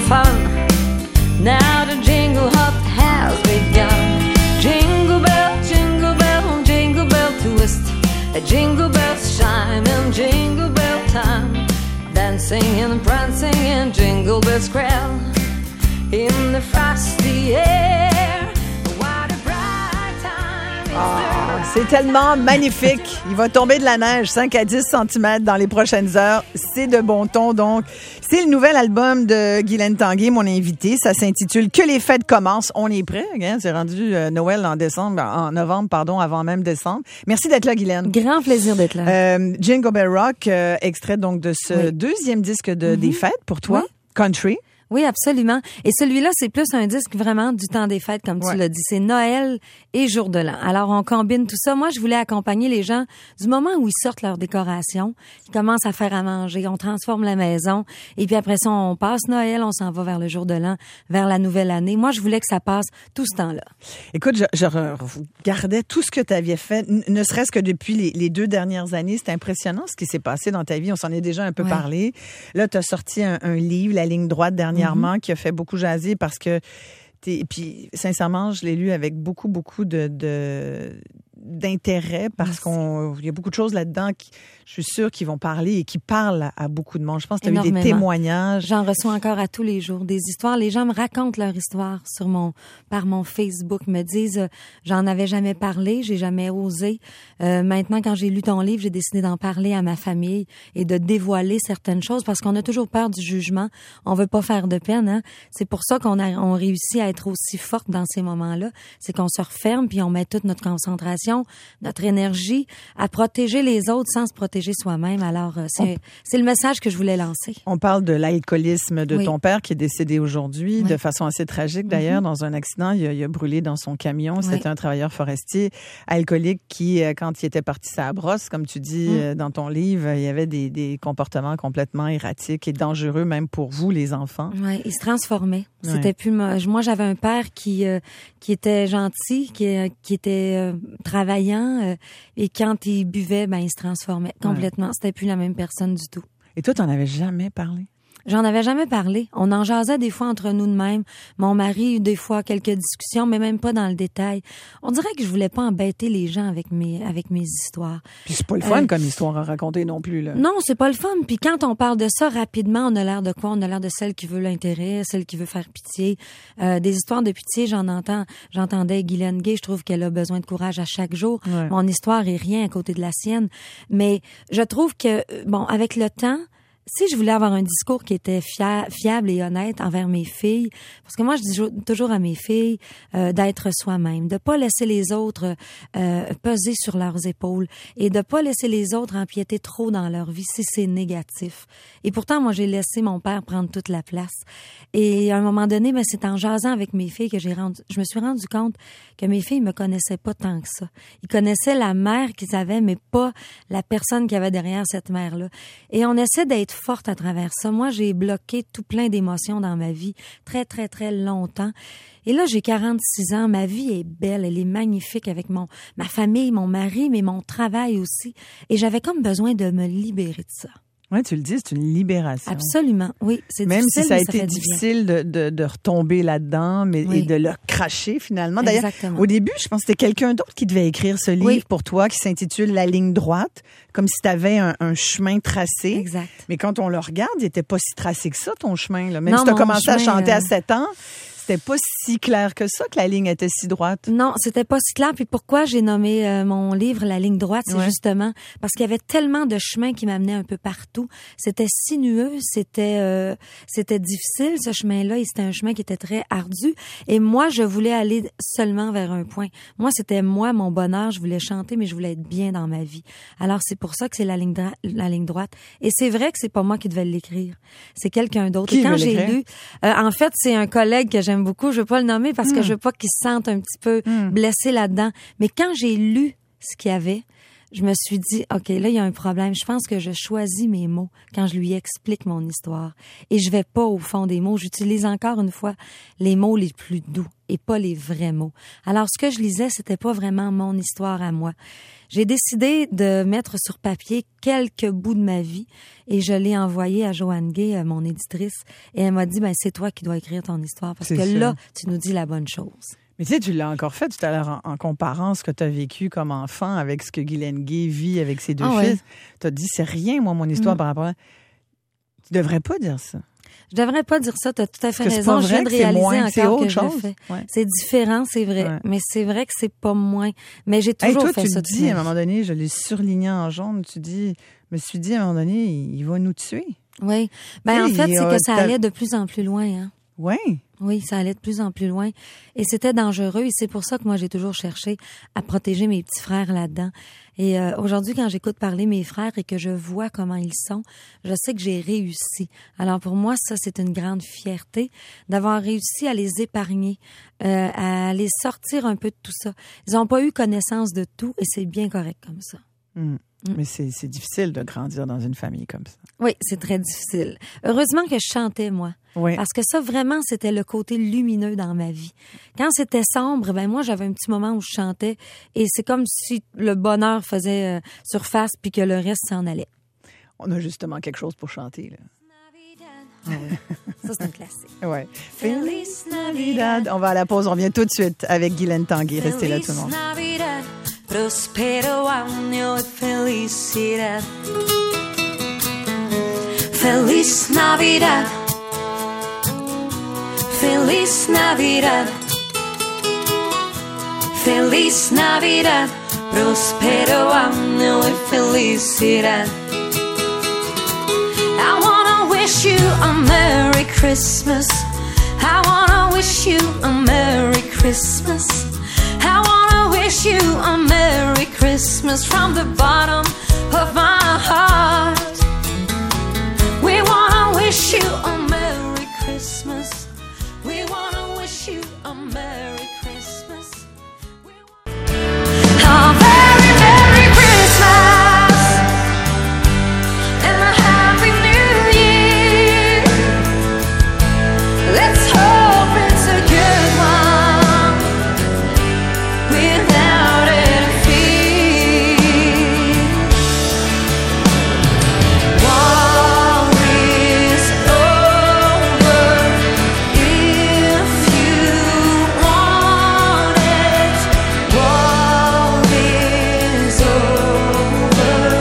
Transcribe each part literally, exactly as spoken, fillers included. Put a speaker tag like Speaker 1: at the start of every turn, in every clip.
Speaker 1: fun. Now the jingle hop has begun. Jingle bell, jingle bell, jingle bell twist. Jingle bells chime in jingle bell time. Dancing and prancing in jingle bells crowd. In the frosty air. What a bright time.
Speaker 2: Oh, c'est tellement magnifique. Il va tomber de la neige, cinq à dix centimètres dans les prochaines heures. C'est de bon ton, donc. C'est le nouvel album de Guylaine Tanguay, mon invité. Ça s'intitule « Que les fêtes commencent ». On est prêt. Hein? C'est rendu euh, Noël en décembre, en novembre, pardon, avant même décembre. Merci d'être là, Guylaine.
Speaker 3: Grand plaisir d'être là.
Speaker 2: Euh, Jingle Bell Rock, euh, extrait donc de ce oui. deuxième disque de, mm-hmm. des fêtes pour toi, oui. Country.
Speaker 3: Oui, absolument. Et celui-là, c'est plus un disque vraiment du temps des fêtes, comme tu ouais. l'as dit. C'est Noël et jour de l'an. Alors, on combine tout ça. Moi, je voulais accompagner les gens du moment où ils sortent leur décoration, ils commencent à faire à manger, on transforme la maison, et puis après ça, on passe Noël, on s'en va vers le jour de l'an, vers la nouvelle année. Moi, je voulais que ça passe tout ce temps-là.
Speaker 2: Écoute, je, je regardais tout ce que tu aviais fait, ne serait-ce que depuis les, les deux dernières années. C'est impressionnant ce qui s'est passé dans ta vie. On s'en est déjà un peu ouais. parlé. Là, tu as sorti un, un livre, La ligne droite, dernièrement, mm-hmm. qui a fait beaucoup jaser parce que et puis sincèrement, je l'ai lu avec beaucoup beaucoup de, de d'intérêt parce Merci. qu'on il y a beaucoup de choses là-dedans qui je suis sûre qu'ils vont parler et qui parlent à, à beaucoup de monde. Je pense que tu as eu des témoignages.
Speaker 3: J'en reçois encore à tous les jours des histoires. Les gens me racontent leur histoire sur mon par mon Facebook, me disent euh, j'en avais jamais parlé, j'ai jamais osé. Euh, maintenant, quand j'ai lu ton livre, j'ai décidé d'en parler à ma famille et de dévoiler certaines choses parce qu'on a toujours peur du jugement. On veut pas faire de peine. Hein? C'est pour ça qu'on a on réussit à être aussi forte dans ces moments-là. C'est qu'on se referme puis on met toute notre concentration, notre énergie à protéger les autres sans se protéger soi-même. Alors, c'est, on, c'est le message que je voulais lancer.
Speaker 2: On parle de l'alcoolisme de oui. ton père qui est décédé aujourd'hui, oui. de façon assez tragique d'ailleurs, mm-hmm. dans un accident. Il a, il a brûlé dans son camion. Oui. C'était un travailleur forestier alcoolique qui, quand il était parti sa brosse, comme tu dis mm. dans ton livre, il y avait des, des comportements complètement erratiques et dangereux même pour vous, les enfants.
Speaker 3: Oui, il se transformait. Oui. C'était plus... Moi, j'avais un père qui, euh, qui était gentil, qui, qui était euh, travaillant euh, et quand il buvait, ben, il se transformait complètement. Ouais. C'était plus la même personne du tout.
Speaker 2: Et toi, t'en avais jamais parlé?
Speaker 3: J'en avais jamais parlé. On en jasait des fois entre nous de même. Mon mari a eu des fois quelques discussions, mais même pas dans le détail. On dirait que je voulais pas embêter les gens avec mes avec mes histoires.
Speaker 2: Puis c'est pas le fun euh, comme histoire à raconter non plus, là.
Speaker 3: Non, c'est pas le fun. Puis quand on parle de ça rapidement, on a l'air de quoi? On a l'air de celle qui veut l'intérêt, celle qui veut faire pitié. Euh, des histoires de pitié, j'en entends. J'entendais Guylaine Gay, je trouve qu'elle a besoin de courage à chaque jour. Ouais. Mon histoire est rien à côté de la sienne. Mais je trouve que, bon, avec le temps, si je voulais avoir un discours qui était fia- fiable et honnête envers mes filles, parce que moi, je dis toujours à mes filles euh, d'être soi-même, de pas laisser les autres euh, peser sur leurs épaules et de pas laisser les autres empiéter trop dans leur vie si c'est négatif. Et pourtant, moi, j'ai laissé mon père prendre toute la place. Et à un moment donné, ben, c'est en jasant avec mes filles que j'ai rendu, je me suis rendu compte que mes filles me connaissaient pas tant que ça. Ils connaissaient la mère qu'ils avaient, mais pas la personne qui avait derrière cette mère-là. Et on essaie d'être forte à travers ça. Moi, j'ai bloqué tout plein d'émotions dans ma vie très, très, très longtemps. Et là, j'ai quarante-six ans. Ma vie est belle. Elle est magnifique avec mon ma famille, mon mari, mais mon travail aussi. Et j'avais comme besoin de me libérer de ça.
Speaker 2: Oui, tu le dis, c'est une libération.
Speaker 3: Absolument, oui. C'est
Speaker 2: Même
Speaker 3: difficile,
Speaker 2: si ça a
Speaker 3: ça
Speaker 2: été difficile de, de, de retomber là-dedans mais, oui. et de le cracher finalement. D'ailleurs,
Speaker 3: exactement.
Speaker 2: Au début, je pense que c'était quelqu'un d'autre qui devait écrire ce livre oui. pour toi, qui s'intitule « La ligne droite », comme si tu avais un, un chemin tracé.
Speaker 3: Exact.
Speaker 2: Mais quand on le regarde, il n'était pas si tracé que ça, ton chemin. Là. Même
Speaker 3: non,
Speaker 2: si tu as commencé
Speaker 3: chemin,
Speaker 2: à chanter
Speaker 3: euh...
Speaker 2: à sept ans, c'était pas si clair que ça, que la ligne était si droite.
Speaker 3: Non, c'était pas si clair. Puis pourquoi j'ai nommé euh, mon livre La ligne droite, c'est ouais. justement parce qu'il y avait tellement de chemins qui m'amenaient un peu partout. C'était sinueux, c'était euh, c'était difficile ce chemin-là, et c'était un chemin qui était très ardu. Et moi, je voulais aller seulement vers un point. Moi, c'était moi, mon bonheur. Je voulais chanter, mais je voulais être bien dans ma vie. Alors c'est pour ça que c'est la ligne dra- la ligne droite. Et c'est vrai que c'est pas moi qui devais l'écrire, c'est quelqu'un d'autre.
Speaker 2: Qui
Speaker 3: et quand
Speaker 2: veut
Speaker 3: j'ai
Speaker 2: l'écrire?
Speaker 3: lu, euh, en fait, c'est un collègue que j'aime beaucoup. Je veux pas le nommer parce que mm. je veux pas qu'il se sente un petit peu mm. blessé là-dedans. Mais quand j'ai lu ce qu'il y avait, je me suis dit, OK, là, il y a un problème. Je pense que je choisis mes mots quand je lui explique mon histoire. Et je vais pas au fond des mots. J'utilise encore une fois les mots les plus doux et pas les vrais mots. Alors, ce que je lisais, c'était pas vraiment mon histoire à moi. J'ai décidé de mettre sur papier quelques bouts de ma vie et je l'ai envoyé à Joanne Gay, mon éditrice, et elle m'a dit, ben, c'est toi qui dois écrire ton histoire parce
Speaker 2: C'est
Speaker 3: que
Speaker 2: sûr.
Speaker 3: là, tu nous dis la bonne chose.
Speaker 2: Mais tu sais, tu l'as encore fait tout à l'heure en, en comparant ce que tu as vécu comme enfant avec ce que Guylaine Gay vit avec ses deux
Speaker 3: Ah
Speaker 2: fils.
Speaker 3: ouais.
Speaker 2: Tu as dit, c'est rien, moi, mon histoire
Speaker 3: Mm.
Speaker 2: par rapport à... Tu devrais pas dire ça.
Speaker 3: Je devrais pas dire ça, tu as tout à fait
Speaker 2: Que c'est
Speaker 3: raison.
Speaker 2: pas
Speaker 3: Je
Speaker 2: vrai
Speaker 3: viens de
Speaker 2: que c'est
Speaker 3: réaliser
Speaker 2: moins, c'est
Speaker 3: encore
Speaker 2: autre
Speaker 3: que je le
Speaker 2: chose.
Speaker 3: fais.
Speaker 2: Ouais.
Speaker 3: C'est différent, c'est vrai.
Speaker 2: Ouais.
Speaker 3: Mais c'est vrai que c'est pas moins. Mais j'ai
Speaker 2: Hey,
Speaker 3: toujours
Speaker 2: toi,
Speaker 3: fait
Speaker 2: tu
Speaker 3: ça.
Speaker 2: le
Speaker 3: toute
Speaker 2: dis
Speaker 3: ma
Speaker 2: à un
Speaker 3: vie.
Speaker 2: moment donné, je l'ai surligné en jaune, tu dis, je me suis dit à un moment donné, il, il va nous tuer.
Speaker 3: Oui. Ben, en
Speaker 2: Oui,
Speaker 3: fait, c'est
Speaker 2: euh,
Speaker 3: que ça
Speaker 2: t'as-
Speaker 3: allait de plus en plus loin, hein.
Speaker 2: Oui.
Speaker 3: Oui, ça allait de plus en plus loin. Et c'était dangereux. Et c'est pour ça que moi, j'ai toujours cherché à protéger mes petits frères là-dedans. Et euh, aujourd'hui, quand j'écoute parler mes frères et que je vois comment ils sont, je sais que j'ai réussi. Alors pour moi, ça, c'est une grande fierté d'avoir réussi à les épargner, euh, à les sortir un peu de tout ça. Ils n'ont pas eu connaissance de tout et c'est bien correct comme ça.
Speaker 2: Mm. Mais c'est, c'est difficile de grandir dans une famille comme ça.
Speaker 3: Oui, c'est très difficile. Heureusement que je chantais, moi.
Speaker 2: Oui.
Speaker 3: Parce que ça, vraiment, c'était le côté lumineux dans ma vie. Quand c'était sombre, ben moi, j'avais un petit moment où je chantais et c'est comme si le bonheur faisait euh, surface puis que le reste s'en allait.
Speaker 2: On a justement quelque chose pour chanter, là.
Speaker 3: Ça, c'est un classique.
Speaker 2: Ouais.
Speaker 1: Feliz Navidad.
Speaker 2: On va à la pause, on revient tout de suite avec Guylaine Tanguay. Restez là, tout le monde.
Speaker 1: Feliz Navidad, prospero año y felicidad. Feliz Navidad, Feliz Navidad, Feliz Navidad, prospero año y felicidad. I wanna wish you a Merry Christmas. I wanna wish you a Merry Christmas. I wanna wish you a Merry Christmas from the bottom of my heart. We wanna wish you a Merry Christmas. We wanna wish you a Merry Christmas. We want- a very Merry Christmas and a Happy New Year. Let's hope it's a good one without any fear. War is over if you want it. War is over.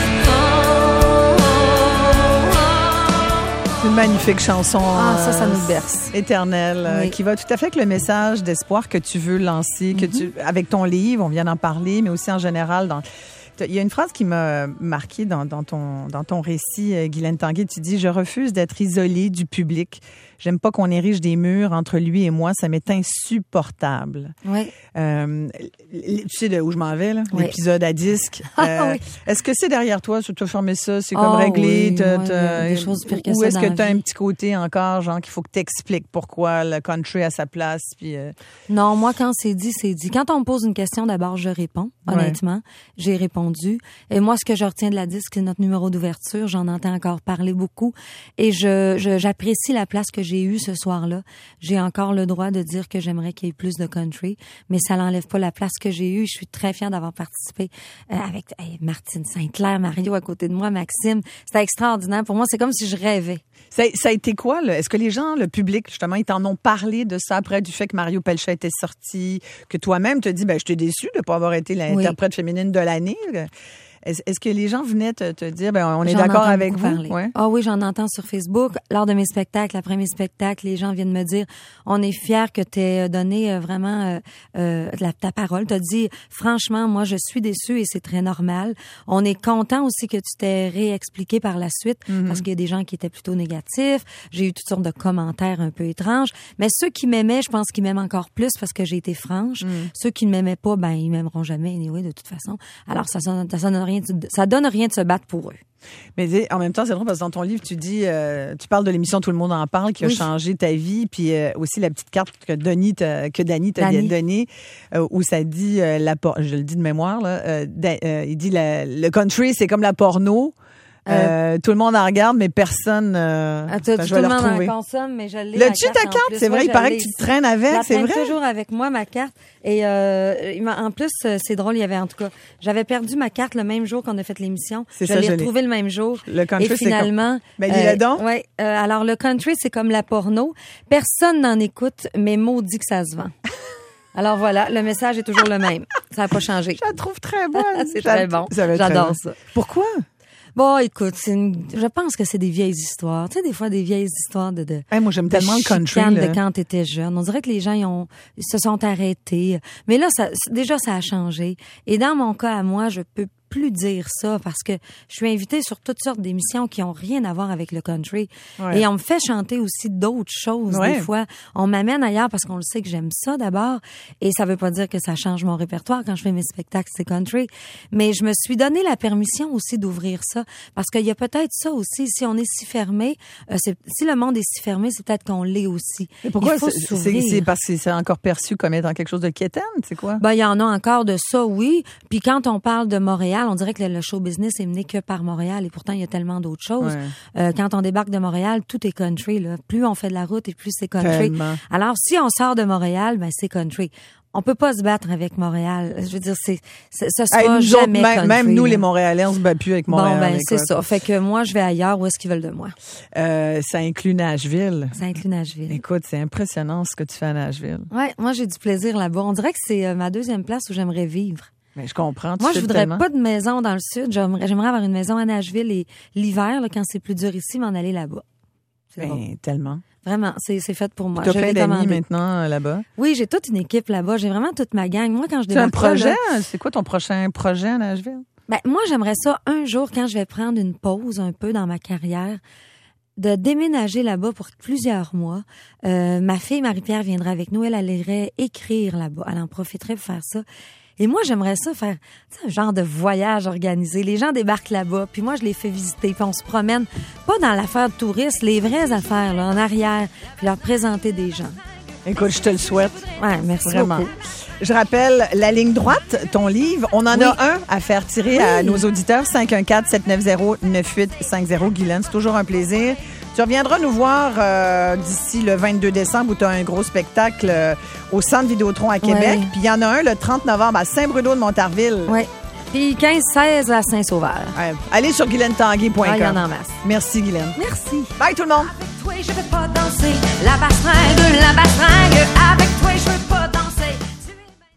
Speaker 1: Oh, oh, oh.
Speaker 2: C'est une magnifique chanson.
Speaker 3: Ah, ça, ça
Speaker 2: euh,
Speaker 3: nous berce.
Speaker 2: Éternelle, euh,
Speaker 3: Oui.
Speaker 2: qui va tout à fait avec le message d'espoir que tu veux lancer, que tu, avec ton livre, on vient d'en parler, mais aussi en général dans. Il y a une phrase qui m'a marquée dans, dans, ton, dans ton récit, euh, Guylaine Tanguay. Tu dis « Je refuse d'être isolée du public. J'aime pas qu'on érige des murs entre lui et moi. Ça m'est insupportable.
Speaker 3: Oui. »
Speaker 2: Euh, tu sais de où je m'en vais, là?
Speaker 3: Oui.
Speaker 2: L'épisode à disque.
Speaker 3: Ah oui.
Speaker 2: Est-ce que c'est derrière toi? Tu as fermé ça? C'est comme
Speaker 3: Ah
Speaker 2: réglé?
Speaker 3: oui,
Speaker 2: t'as-
Speaker 3: moi,
Speaker 2: t'as-
Speaker 3: il y a des choses pires que
Speaker 2: ou
Speaker 3: ça
Speaker 2: est-ce
Speaker 3: dans
Speaker 2: que
Speaker 3: la
Speaker 2: tu as un
Speaker 3: vie.
Speaker 2: petit côté encore, genre, qu'il faut que tu expliques pourquoi le country a sa place? Puis, euh,
Speaker 3: Non, moi, quand c'est dit, c'est dit. Quand on me pose une question, d'abord, je réponds. Honnêtement, j'ai répondu. Et moi, ce que je retiens de la disque, c'est notre numéro d'ouverture. J'en entends encore parler beaucoup. Et je, je j'apprécie la place que j'ai eue ce soir-là. J'ai encore le droit de dire que j'aimerais qu'il y ait plus de country, mais ça n'enlève pas la place que j'ai eue. Je suis très fière d'avoir participé euh, avec hey, Martine Saint-Clair, Mario à côté de moi, Maxime. C'était extraordinaire. Pour moi, c'est comme si je rêvais.
Speaker 2: ça, ça a été quoi, là? Est-ce que les gens, le public, justement, ils t'en ont parlé de ça après, du fait que Mario Pelchat était sorti, que toi-même te dis, ben, je t'ai déçu de ne pas avoir été l'interprète féminine de l'année? Est-ce, est-ce que les gens venaient te, te dire, ben, on est
Speaker 3: J'en
Speaker 2: d'accord
Speaker 3: entends
Speaker 2: avec
Speaker 3: beaucoup
Speaker 2: vous?
Speaker 3: parler.
Speaker 2: Ouais.
Speaker 3: Ah oui, j'en entends sur Facebook. Lors de mes spectacles, après mes spectacles, les gens viennent me dire, on est fiers que tu aies donné euh, vraiment euh, euh, la, ta parole. Tu as dit, franchement, moi, je suis déçue et c'est très normal. On est content aussi que tu t'es réexpliqué par la suite
Speaker 2: Mm-hmm.
Speaker 3: parce qu'il y a des gens qui étaient plutôt négatifs. J'ai eu toutes sortes de commentaires un peu étranges. Mais ceux qui m'aimaient, je pense qu'ils m'aiment encore plus parce que j'ai été franche.
Speaker 2: Mm.
Speaker 3: Ceux qui ne m'aimaient pas, ben, ils m'aimeront jamais, anyway, de toute façon. Alors, ça, sonne- ça, sonne rien, de- ça donne rien de se battre pour eux.
Speaker 2: Mais en même temps, c'est drôle parce que dans ton livre, tu dis, euh, tu parles de l'émission Tout le monde en parle qui a
Speaker 3: oui.
Speaker 2: changé ta vie, puis euh, aussi la petite carte que Denis, t'a, que Dany t'a donnée, euh, où ça dit, euh, la, je le dis de mémoire, là, euh, euh, il dit la, le country, c'est comme la porno. Euh, euh, tout le monde en regarde, mais personne. Euh,
Speaker 3: ah, ben, je vais le retrouver. En consomme, mais je l'ai.
Speaker 2: L'as-tu ta carte? C'est vrai, ouais, il paraît que tu te traînes avec, c'est vrai.
Speaker 3: Je traîne toujours avec moi ma carte. Et euh, en plus, c'est drôle, il y avait en tout cas, j'avais perdu ma carte le même jour qu'on a fait l'émission.
Speaker 2: C'est
Speaker 3: je
Speaker 2: ça,
Speaker 3: l'ai
Speaker 2: je
Speaker 3: retrouvée le même jour.
Speaker 2: Le country,
Speaker 3: et finalement,
Speaker 2: c'est comme... Ben, dis-le donc.
Speaker 3: Euh, ouais. Euh, alors le country, c'est comme la porno. Personne n'en écoute, mais maudit que ça se vend. Alors voilà, le message est toujours le même. Ça n'a pas changé.
Speaker 2: Je la trouve très bonne.
Speaker 3: C'est très bon. J'adore ça.
Speaker 2: Pourquoi?
Speaker 3: Bon, écoute, c'est une... je pense que c'est des vieilles histoires. Tu sais, des fois, des vieilles histoires de... de
Speaker 2: hey, moi, j'aime
Speaker 3: de
Speaker 2: tellement le country. Là.
Speaker 3: de quand t'étais jeune. On dirait que les gens, ils, ont, ils se sont arrêtés. Mais là, ça, déjà, ça a changé. Et dans mon cas, à moi, je peux plus dire ça parce que je suis invitée sur toutes sortes d'émissions qui ont rien à voir avec le country. Ouais. Et on me fait chanter aussi d'autres choses ouais. des fois. On m'amène ailleurs parce qu'on le sait que j'aime ça d'abord. Et ça veut pas dire que ça change mon répertoire quand je fais mes spectacles, c'est country. Mais je me suis donné la permission aussi d'ouvrir ça parce qu'il y a peut-être ça aussi. Si on est si fermé, euh, c'est, si le monde est si fermé, c'est peut-être qu'on l'est aussi.
Speaker 2: Mais pourquoi? C'est, c'est, c'est parce que c'est encore perçu comme étant quelque chose de quétaine, c'est quoi?
Speaker 3: Ben, il y en a encore de ça, oui. Puis quand on parle de Montréal, on dirait que le show business est mené que par Montréal et pourtant il y a tellement d'autres choses. Ouais. Euh, quand on débarque de Montréal, tout est country. Là. Plus on fait de la route et plus c'est country.
Speaker 2: Tellement.
Speaker 3: Alors si on sort de Montréal, ben c'est country. On peut pas se battre avec Montréal. Je veux dire, c'est, c'est ce sera hey, jamais
Speaker 2: autres,
Speaker 3: country.
Speaker 2: Même nous,
Speaker 3: là.
Speaker 2: les Montréalais, on se bat plus avec Montréal.
Speaker 3: Bon, ben
Speaker 2: écoute.
Speaker 3: c'est ça. Fait que moi, je vais ailleurs où est-ce qu'ils veulent de moi.
Speaker 2: Euh, ça inclut Nashville.
Speaker 3: Ça inclut Nashville.
Speaker 2: Écoute, c'est impressionnant ce que tu fais à Nashville.
Speaker 3: Ouais, moi j'ai du plaisir là-bas. On dirait que c'est euh, ma deuxième place où j'aimerais vivre.
Speaker 2: Mais je comprends.
Speaker 3: Moi, je voudrais
Speaker 2: tellement.
Speaker 3: pas de maison dans le sud. J'aimerais, j'aimerais avoir une maison à Nashville et l'hiver, là, quand c'est plus dur ici, m'en aller là-bas. C'est
Speaker 2: ben,
Speaker 3: drôle.
Speaker 2: Tellement.
Speaker 3: Vraiment, c'est, c'est fait pour moi.
Speaker 2: Tu as plein d'amis maintenant euh, là-bas?
Speaker 3: Oui, j'ai toute une équipe là-bas. J'ai vraiment toute ma gang. Moi, quand je
Speaker 2: débarque. C'est un projet?
Speaker 3: Là,
Speaker 2: c'est quoi ton prochain projet à Nashville?
Speaker 3: Ben, moi, j'aimerais ça un jour, quand je vais prendre une pause un peu dans ma carrière, de déménager là-bas pour plusieurs mois. Euh, ma fille, Marie-Pierre, viendra avec nous. Elle, elle irait écrire là-bas. Elle en profiterait pour faire ça. Et moi, j'aimerais ça faire un genre de voyage organisé. Les gens débarquent là-bas, puis moi, je les fais visiter, puis on se promène, pas dans l'affaire de touristes, les vraies affaires, là, en arrière, puis leur présenter des gens.
Speaker 2: Écoute, je te le souhaite.
Speaker 3: Ouais, merci
Speaker 2: vraiment.
Speaker 3: beaucoup.
Speaker 2: Je rappelle La ligne droite, ton livre. On en
Speaker 3: oui.
Speaker 2: a un à faire tirer oui. à nos auditeurs. cinq un quatre, sept neuf zéro, neuf huit cinq zéro. Guylaine, c'est toujours un plaisir. Tu reviendras nous voir euh, d'ici le vingt-deux décembre où tu as un gros spectacle euh, au Centre Vidéotron à Québec.
Speaker 3: Oui.
Speaker 2: Puis il y en a un le trente novembre à Saint-Bruno de Montarville.
Speaker 3: Oui. Puis quinze seize à Saint-Sauveur.
Speaker 2: Ouais. Allez sur guylaine tanguay point com.
Speaker 3: Ah, il y en a en masse.
Speaker 2: Merci, Guylaine.
Speaker 3: Merci.
Speaker 2: Bye, tout le monde.
Speaker 1: Avec toi, je veux pas danser la bastringue, la bastringue. Avec toi, je veux pas